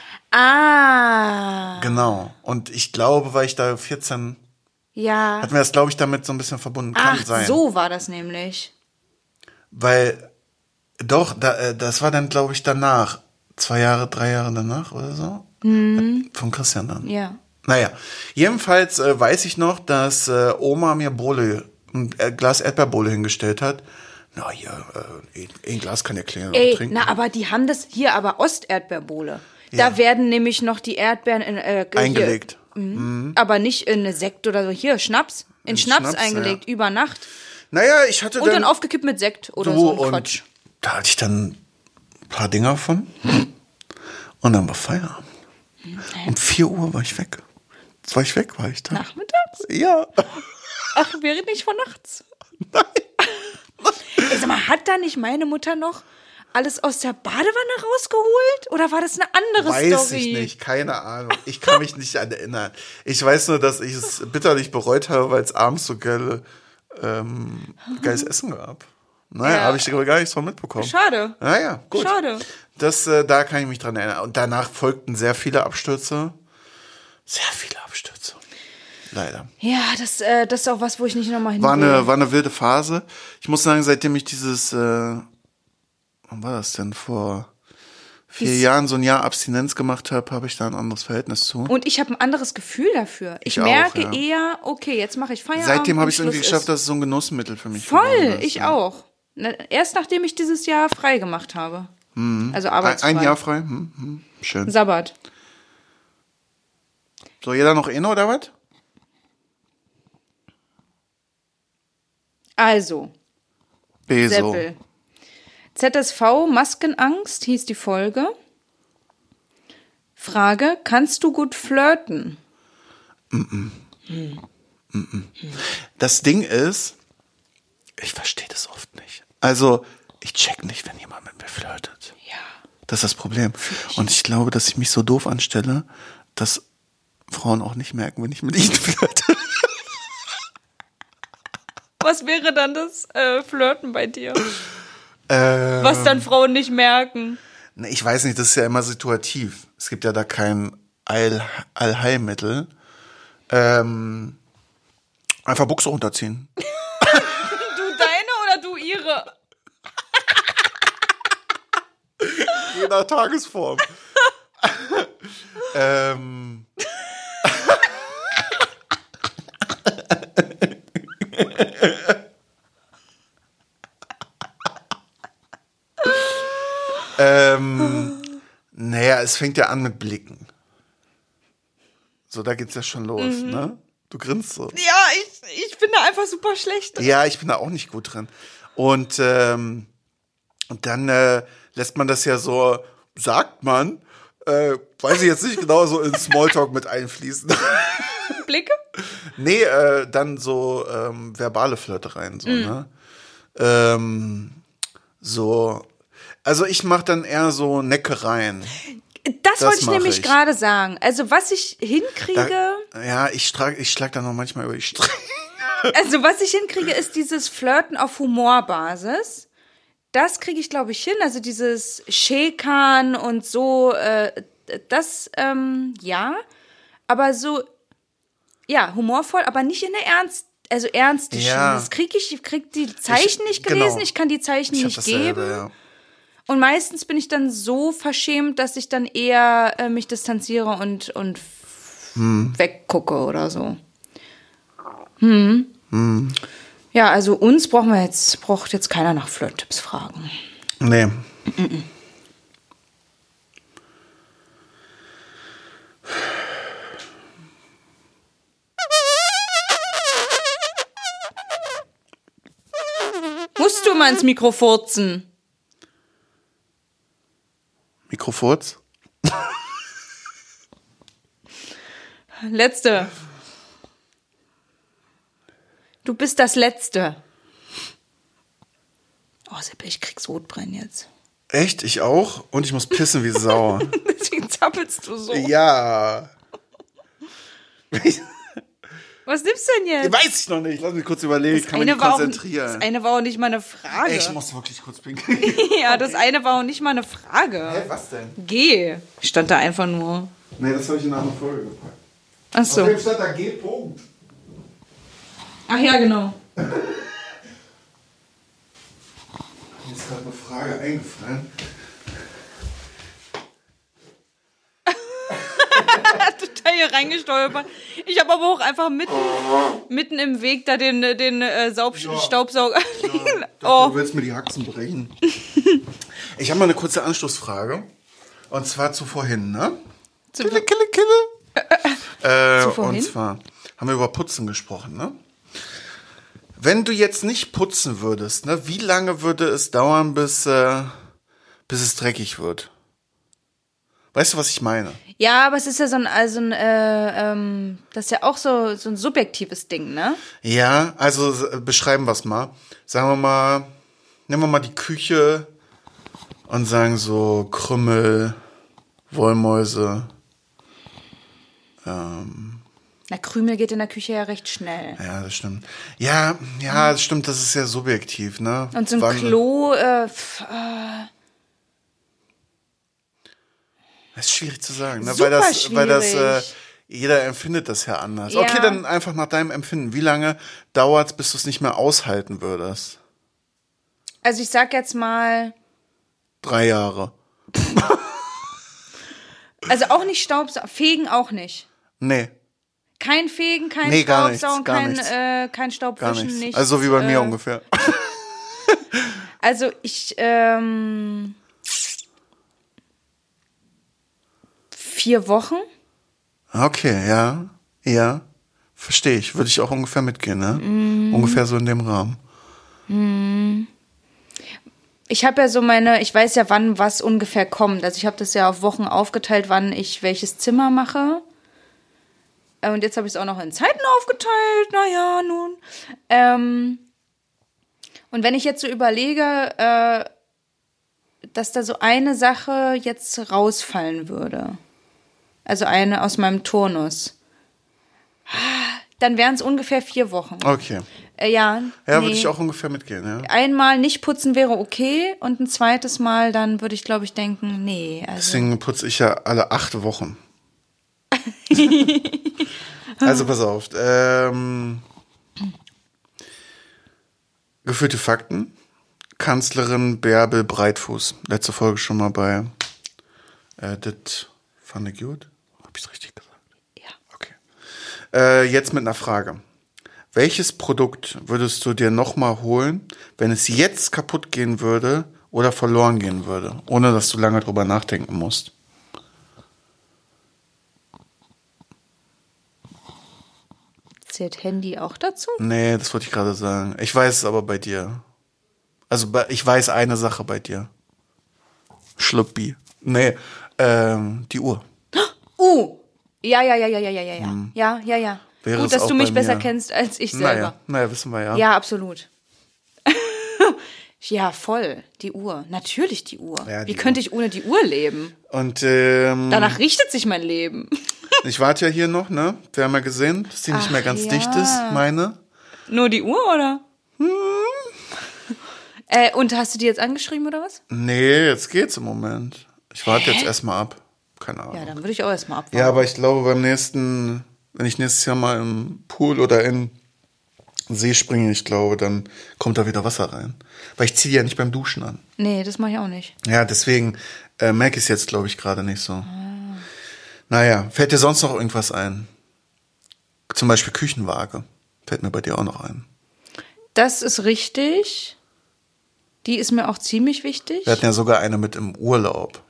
Ah. Genau. Und ich glaube, weil ich da 14... Ja. Hatten wir das, glaube ich, damit so ein bisschen verbunden. Kann sein. So war das nämlich. Weil, doch, das war dann, glaube ich, danach. 2 Jahre, 3 Jahre danach oder so. Von Christian dann. Ja. Naja, jedenfalls weiß ich noch, dass Oma mir ein Glas Erdbeerbohle hingestellt hat. Na hier, ein Glas kann ja klären trinken. Na, aber die haben das hier, aber Osterdbeerbohle. Ja. Da werden nämlich noch die Erdbeeren eingelegt. Aber nicht in eine Sekt oder so. Hier, Schnaps. In Schnaps eingelegt, über Nacht. Naja, ich hatte und dann aufgekippt mit Sekt oder so ein Quatsch. Da hatte ich dann ein paar Dinger von. Und dann war Feierabend. Um 4 Uhr war ich weg. War ich da. Nachmittags? Ja. Ach, wäre nicht von nachts? Nein. Sag mal, hat da nicht meine Mutter noch alles aus der Badewanne rausgeholt? Oder war das eine andere Story? Weiß ich nicht, keine Ahnung. Ich kann mich nicht an erinnern. Ich weiß nur, dass ich es bitterlich bereut habe, weil es abends so geiles Essen gab. Naja, habe ich gar nichts von mitbekommen. Schade. Naja, gut. Schade. Da kann ich mich dran erinnern. Und danach folgten sehr viele Abstürze. Sehr viele Abstürze. Leider. Ja, das ist auch was, wo ich nicht nochmal hin will. War eine wilde Phase. Ich muss sagen, seitdem ich dieses, wann war das denn? Vor 4 Jahren so ein Jahr Abstinenz gemacht habe ich da ein anderes Verhältnis zu. Und ich habe ein anderes Gefühl dafür. Ich merke eher, okay, jetzt mache ich Feierabend. Seitdem habe ich es irgendwie geschafft, dass es so ein Genussmittel für mich voll, ist. Ich auch. Erst nachdem ich dieses Jahr frei gemacht habe. Also arbeitsfrei. Ein Jahr frei? Schön. Sabbat. So, jeder noch inne oder was? Also. Beso. Seppel. ZSV Maskenangst hieß die Folge. Frage, kannst du gut flirten? Das Ding ist, ich verstehe das oft nicht. Also, ich check nicht, wenn jemand mit mir flirtet. Ja. Das ist das Problem. Und ich glaube, dass ich mich so doof anstelle, dass Frauen auch nicht merken, wenn ich mit ihnen flirte. Was wäre dann das Flirten bei dir? Was dann Frauen nicht merken? Ich weiß nicht, das ist ja immer situativ. Es gibt ja da kein Allheilmittel. Einfach Buchse runterziehen. Du deine oder du ihre? Je nach Tagesform. Naja, es fängt ja an mit Blicken. So, da geht's ja schon los, ne? Du grinst so. Ja, ich bin da einfach super schlecht drin. Ja, ich bin da auch nicht gut drin. Und dann lässt man das ja so, sagt man, weiß ich jetzt nicht genau, so in Smalltalk mit einfließen. Blicke? Nee, dann so verbale Flirtereien, so, ne? So, also ich mache dann eher so Neckereien. Das wollte ich nämlich gerade sagen. Also was ich hinkriege... Ich schlag da noch manchmal über die Strecke. Also was ich hinkriege, ist dieses Flirten auf Humorbasis. Das kriege ich, glaube ich, hin. Also dieses Schäkern und so, das, ja. Aber so, ja, humorvoll, aber nicht in der ernste Schiene. Ja. Das krieg die Zeichen nicht gelesen, genau. Ich kann die Zeichen nicht geben. Ja. Und meistens bin ich dann so verschämt, dass ich dann eher mich distanziere und weggucke oder so. Ja, also uns braucht jetzt keiner nach Flirt-Tipps fragen. Nee. Musst du mal ins Mikro furzen? Mikrofurz? Letzte. Du bist das Letzte. Oh, Sepp, ich krieg Sodbrennen jetzt. Echt? Ich auch? Und ich muss pissen wie Sau. Deswegen zappelst du so. Ja. Was nimmst du denn jetzt? Weiß ich noch nicht. Lass mich kurz überlegen. Ich kann mich nicht konzentrieren. Das eine war auch nicht mal eine Frage. Ich muss wirklich kurz pinkeln. Ja, das eine war auch nicht mal eine Frage. Hä, was denn? G. Stand da einfach nur. Nee, das habe ich in einer anderen Folge gepackt. Ach so. Auf dem stand da G. Punkt. Ach ja, genau. Mir ist gerade eine Frage eingefallen. Total hier reingestolpert. Ich habe aber auch einfach mitten im Weg da den Staubsauger. Ja, du willst mir die Haxen brechen. Ich habe mal eine kurze Anschlussfrage. Und zwar zu vorhin, ne? Kille. Zu vorhin? Und zwar haben wir über Putzen gesprochen, ne? Wenn du jetzt nicht putzen würdest, ne, wie lange würde es dauern, bis es dreckig wird? Weißt du, was ich meine? Ja, aber es ist ja das ist ja auch so ein subjektives Ding, ne? Ja, also beschreiben wir es mal. Sagen wir mal, nehmen wir mal die Küche und sagen so Krümmel, Wollmäuse. Na, Krümel geht in der Küche ja recht schnell. Ja, das stimmt. Ja, das stimmt, das ist ja subjektiv, ne? Und so ein Klo, das ist schwierig zu sagen, ne? Super Weil das jeder empfindet das ja anders. Ja. Okay, dann einfach nach deinem Empfinden. Wie lange dauert es, bis du es nicht mehr aushalten würdest? Also ich sag jetzt mal 3 Jahre. Also auch nicht Staubsaugen, Fegen auch nicht. Nee. Kein Fegen, kein Staubsaugen, kein Gar Staubwischen, nichts. nichts. Also wie bei mir ungefähr. Also ich, 4 Wochen. Okay, ja. Ja. Verstehe ich. Würde ich auch ungefähr mitgehen, ne? Ungefähr so in dem Rahmen. Ich habe ja so ich weiß ja, wann was ungefähr kommt. Also ich habe das ja auf Wochen aufgeteilt, wann ich welches Zimmer mache. Und jetzt habe ich es auch noch in Zeiten aufgeteilt. Naja, nun. Und wenn ich jetzt so überlege, dass da so eine Sache jetzt rausfallen würde, also eine aus meinem Turnus, dann wären es ungefähr 4 Wochen. Okay. Ja, würde ich auch ungefähr mitgehen, ja. Einmal nicht putzen wäre okay und ein zweites Mal, dann würde ich, glaube ich, denken, nee. Also. Deswegen putze ich ja alle 8 Wochen. Also pass auf. Gefühlte Fakten. Kanzlerin Bärbel Breitfuß. Letzte Folge schon mal bei das fand ich gut. Hab ich's richtig gesagt? Ja. Okay. Jetzt mit einer Frage. Welches Produkt würdest du dir nochmal holen, wenn es jetzt kaputt gehen würde oder verloren gehen würde, ohne dass du lange drüber nachdenken musst? Zählt Handy auch dazu? Nee, das wollte ich gerade sagen. Ich weiß es aber bei dir. Also ich weiß eine Sache bei dir. Schluppi. Nee, die Uhr. Ja. Ja. Wäre gut, dass du mich besser kennst als ich selber. Naja, wissen wir ja. Ja, absolut. Ja, voll. Die Uhr. Natürlich die Uhr. Ja, Wie könnte ich ohne die Uhr leben? Und danach richtet sich mein Leben. Ich warte ja hier noch, ne? Wir haben ja gesehen, dass die nicht mehr ganz dicht ist, meine. Nur die Uhr, oder? Und hast du die jetzt angeschrieben, oder was? Nee, jetzt geht's im Moment. Ich warte jetzt erstmal ab. Keine Ahnung. Ja, dann würde ich auch erstmal abwarten. Ja, aber ich glaube, wenn ich nächstes Jahr mal im Pool oder in den See springe, ich glaube, dann kommt da wieder Wasser rein. Weil ich ziehe ja nicht beim Duschen an. Nee, das mache ich auch nicht. Ja, deswegen merke ich es jetzt, glaube ich, gerade nicht so. Naja, fällt dir sonst noch irgendwas ein? Zum Beispiel Küchenwaage. Fällt mir bei dir auch noch ein. Das ist richtig. Die ist mir auch ziemlich wichtig. Wir hatten ja sogar eine mit im Urlaub.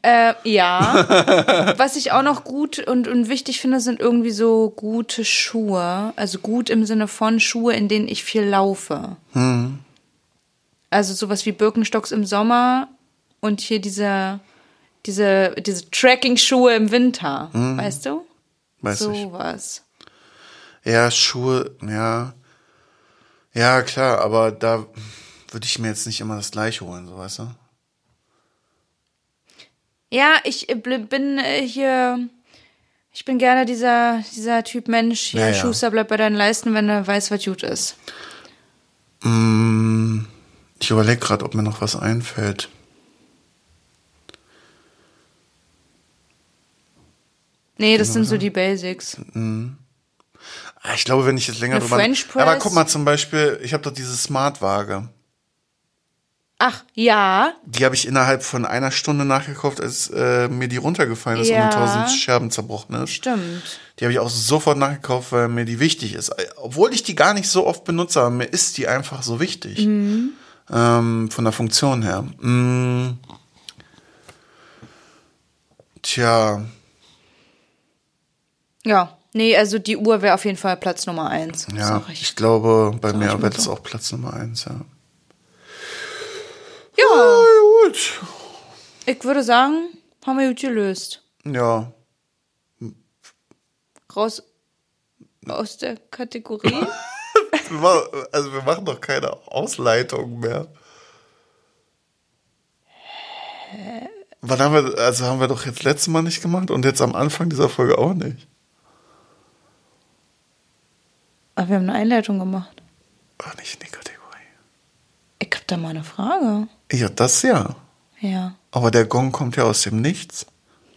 Ja. Was ich auch noch gut und wichtig finde, sind irgendwie so gute Schuhe. Also gut im Sinne von Schuhe, in denen ich viel laufe. Also sowas wie Birkenstocks im Sommer und hier diese Trekking-Schuhe im Winter. Weißt du? Weiß ich. Sowas. Ja, Schuhe, ja. Ja, klar, aber da würde ich mir jetzt nicht immer das gleiche holen, so, weißt du? Ja, ich bin ich bin gerne dieser Typ Mensch hier, Schuster, bleib bei deinen Leisten, wenn du weißt, was gut ist. Ich überlege gerade, ob mir noch was einfällt. Nee, das sind so die Basics. Ich glaube, wenn ich jetzt länger drüber... Aber guck mal, zum Beispiel, ich habe doch diese Smart-Waage. Ach, ja. Die habe ich innerhalb von einer Stunde nachgekauft, als mir die runtergefallen ist und in 1000 Scherben zerbrochen ist. Stimmt. Die habe ich auch sofort nachgekauft, weil mir die wichtig ist. Obwohl ich die gar nicht so oft benutze, aber mir ist die einfach so wichtig. Von der Funktion her. Tja. Ja, nee, also die Uhr wäre auf jeden Fall Platz Nummer 1. Ja, ich glaube, bei mir wird es auch Platz Nummer 1, ja. Ja, gut. Ich würde sagen, haben wir gut gelöst. Ja. Raus aus der Kategorie. Also wir machen doch keine Ausleitung mehr. Hä? Wann haben wir doch jetzt letztes Mal nicht gemacht und jetzt am Anfang dieser Folge auch nicht. Aber wir haben eine Einleitung gemacht. Ach, nicht in die Kategorie. Ich hab da mal eine Frage. Ja, das ja. Ja. Aber der Gong kommt ja aus dem Nichts.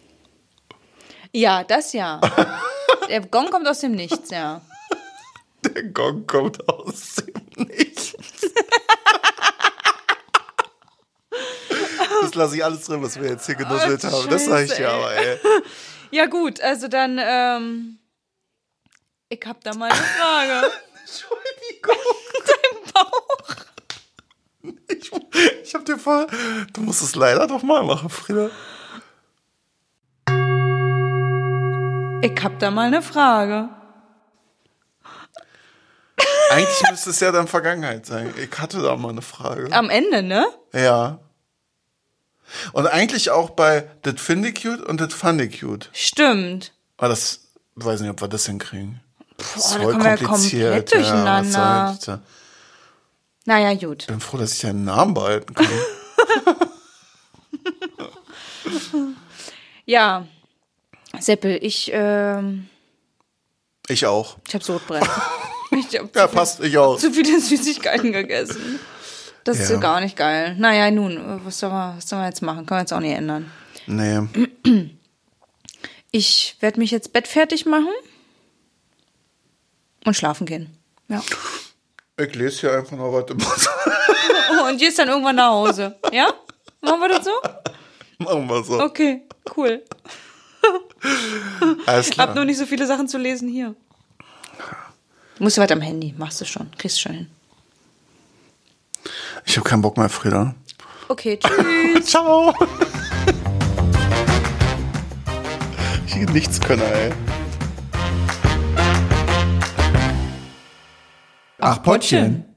Ja, das ja. Der Gong kommt aus dem Nichts, ja. Der Gong kommt aus dem Nichts. das lasse ich alles drin, was wir jetzt hier genusselt haben. Das sage ich dir aber, ey. Ja gut, also dann, ich hab da mal eine Frage. Entschuldigung. Dein Bauch. Ich hab dir voll... Du musst es leider doch mal machen, Frieda. Ich hab da mal eine Frage. Eigentlich müsste es ja dann Vergangenheit sein. Ich hatte da mal eine Frage. Am Ende, ne? Ja. Und eigentlich auch bei das finde ich cute und das fand ich cute. Stimmt. Aber das, weiß nicht, ob wir das hinkriegen. Boah, da kommen wir komplett durcheinander. Ja, naja, gut. Ich bin froh, dass ich deinen Namen behalten kann. Ja. Seppel, ich auch. Ich hab Sodbrennen. Ja, passt, ich auch. Zu viele Süßigkeiten gegessen. Das ist so gar nicht geil. Naja, nun, was soll man jetzt machen? Können wir jetzt auch nicht ändern. Nee. Ich werde mich jetzt bettfertig machen und schlafen gehen. Ja. Ich lese hier einfach noch was im Bus. Und gehst dann irgendwann nach Hause. Ja? Machen wir das so? Machen wir so. Okay, cool. Alles klar. Hab nur nicht so viele Sachen zu lesen hier. Du musst ja weiter am Handy. Machst du schon. Kriegst du schon hin. Ich habe keinen Bock mehr, Frieda. Okay, tschüss. Ciao. Ich nichts können, ey. Ach, Pottchen.